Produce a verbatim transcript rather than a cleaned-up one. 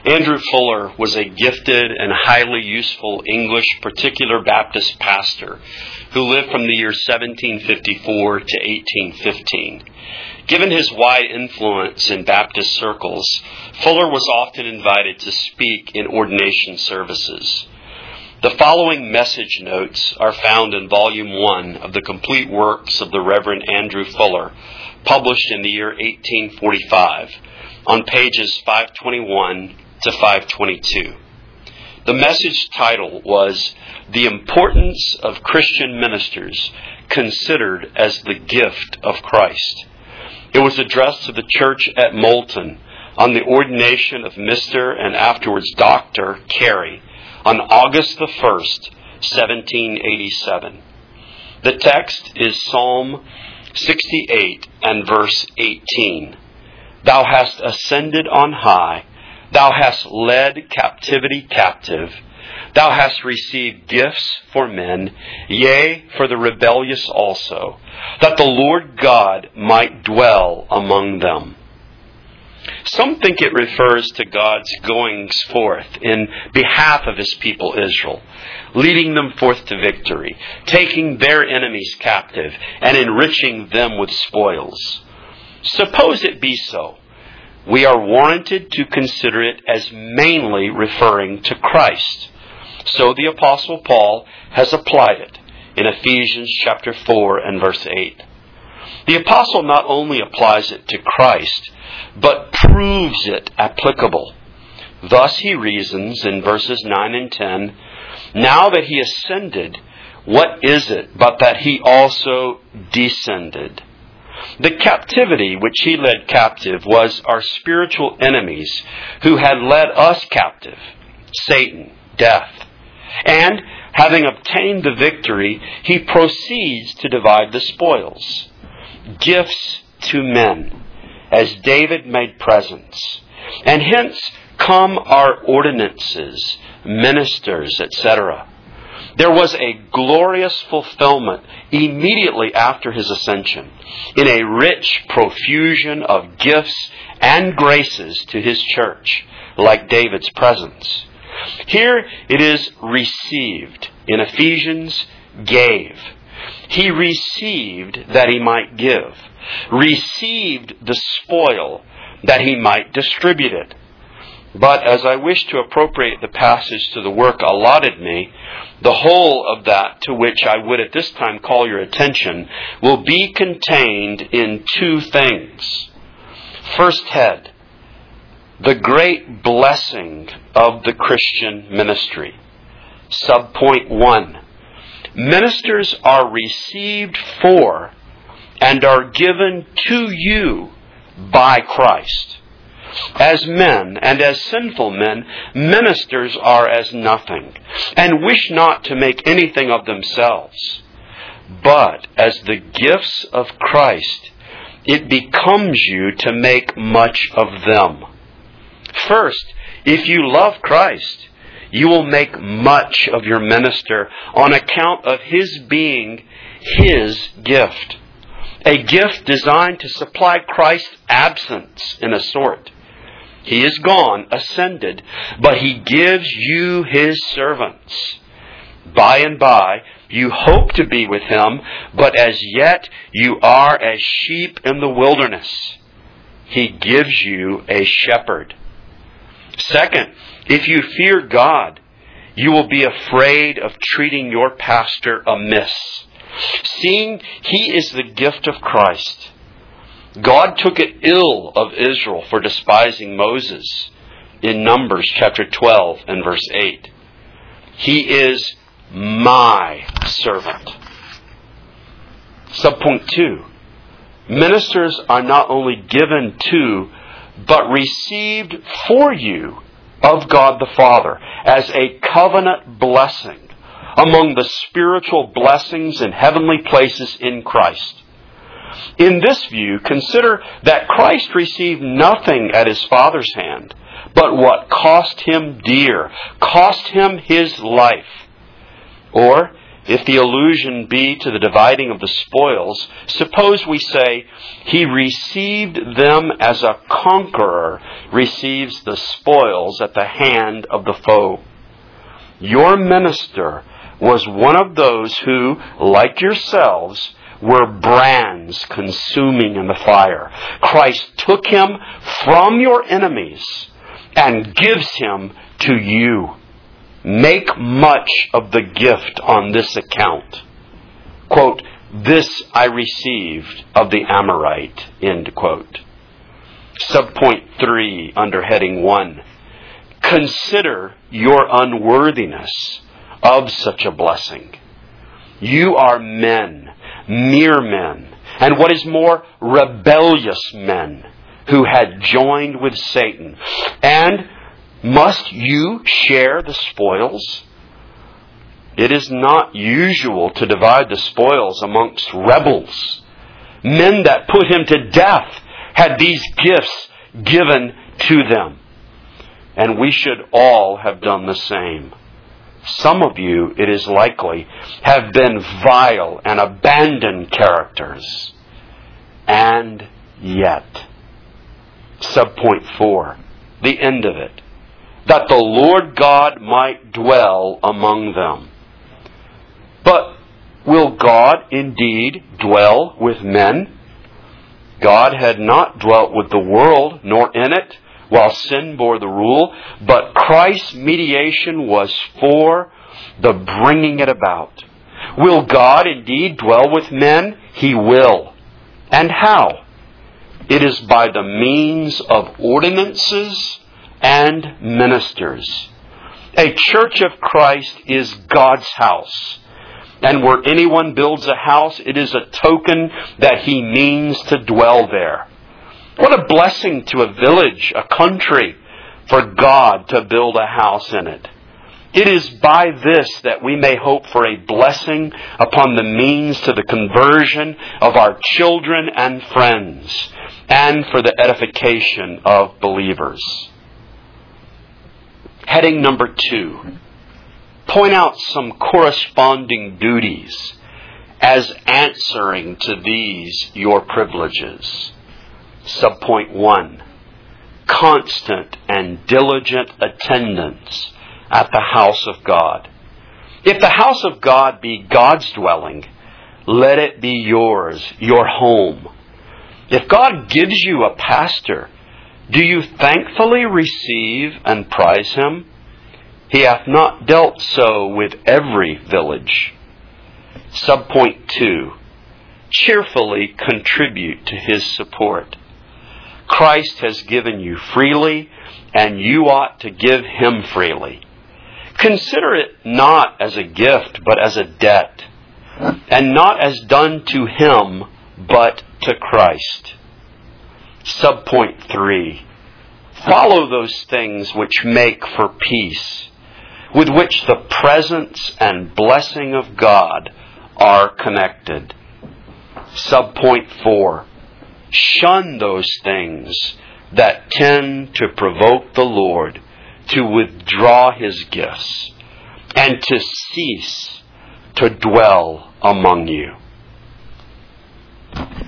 Andrew Fuller was a gifted and highly useful English particular Baptist pastor who lived from the year seventeen fifty-four to eighteen fifteen. Given his wide influence in Baptist circles, Fuller was often invited to speak in ordination services. The following message notes are found in Volume one of the complete works of the Reverend Andrew Fuller, published in the year eighteen forty-five, on pages five twenty-one to five twenty-two. The message title was "The Importance of Christian Ministers Considered as the Gift of Christ." It was addressed to the church at Moulton on the ordination of Mister and afterwards Doctor Carey on August the first, seventeen eighty-seven. The text is Psalm sixty-eight and verse eighteen. "Thou hast ascended on high, thou hast led captivity captive, thou hast received gifts for men, yea, for the rebellious also, that the Lord God might dwell among them." Some think it refers to God's goings forth in behalf of His people Israel, leading them forth to victory, taking their enemies captive, and enriching them with spoils. Suppose it be so. We are warranted to consider it as mainly referring to Christ. So the Apostle Paul has applied it in Ephesians chapter four and verse eight. The Apostle not only applies it to Christ, but proves it applicable. Thus he reasons in verses nine and ten, "Now that He ascended, what is it but that He also descended?" The captivity which He led captive was our spiritual enemies who had led us captive, Satan, death. And, having obtained the victory, He proceeds to divide the spoils. Gifts to men, as David made presents. And hence come our ordinances, ministers, et cetera. There was a glorious fulfillment immediately after His ascension in a rich profusion of gifts and graces to His church, like David's presents. Here it is received. In Ephesians, gave. He received that He might give. Received the spoil that He might distribute it. But as I wish to appropriate the passage to the work allotted me, the whole of that to which I would at this time call your attention will be contained in two things. First head, the great blessing of the Christian ministry. Subpoint one, ministers are received for and are given to you by Christ. As men and as sinful men, ministers are as nothing, and wish not to make anything of themselves. But as the gifts of Christ, it becomes you to make much of them. First, if you love Christ, you will make much of your minister on account of his being His gift. A gift designed to supply Christ's absence in a sort. He is gone, ascended, but He gives you His servants. By and by, you hope to be with Him, but as yet you are as sheep in the wilderness. He gives you a shepherd. Second, if you fear God, you will be afraid of treating your pastor amiss, seeing he is the gift of Christ. God took it ill of Israel for despising Moses in Numbers chapter twelve and verse eight. He is my servant. Subpoint two. Ministers are not only given to, but received for you of God the Father as a covenant blessing among the spiritual blessings in heavenly places in Christ. In this view, consider that Christ received nothing at His Father's hand, but what cost Him dear, cost Him His life. Or, if the allusion be to the dividing of the spoils, suppose we say, he received them as a conqueror receives the spoils at the hand of the foe. Your minister was one of those who, like yourselves, were brands consuming in the fire. Christ took him from your enemies and gives him to you. Make much of the gift on this account. Quote, this I received of the Amorite, end quote. Subpoint three, under heading one. Consider your unworthiness of such a blessing. You are men, mere men, and what is more, rebellious men who had joined with Satan. And must you share the spoils? It is not usual to divide the spoils amongst rebels. Men that put him to death had these gifts given to them. And we should all have done the same. Some of you, it is likely, have been vile and abandoned characters. And yet. Subpoint four, the end of it. That the Lord God might dwell among them. But will God indeed dwell with men? God had not dwelt with the world, nor in it, while sin bore the rule, but Christ's mediation was for the bringing it about. Will God indeed dwell with men? He will. And how? It is by the means of ordinances and ministers. A church of Christ is God's house. And where anyone builds a house, it is a token that he means to dwell there. What a blessing to a village, a country, for God to build a house in it. It is by this that we may hope for a blessing upon the means to the conversion of our children and friends, and for the edification of believers. Heading number two. Point out some corresponding duties as answering to these your privileges. Subpoint one. Constant and diligent attendance at the house of God. If the house of God be God's dwelling, let it be yours, your home. If God gives you a pastor, do you thankfully receive and prize him? He hath not dealt so with every village. Subpoint two. Cheerfully contribute to his support. Christ has given you freely, and you ought to give him freely. Consider it not as a gift, but as a debt, and not as done to him, but to Christ. Subpoint three. Follow those things which make for peace, with which the presence and blessing of God are connected. Subpoint four. Shun those things that tend to provoke the Lord to withdraw his gifts and to cease to dwell among you.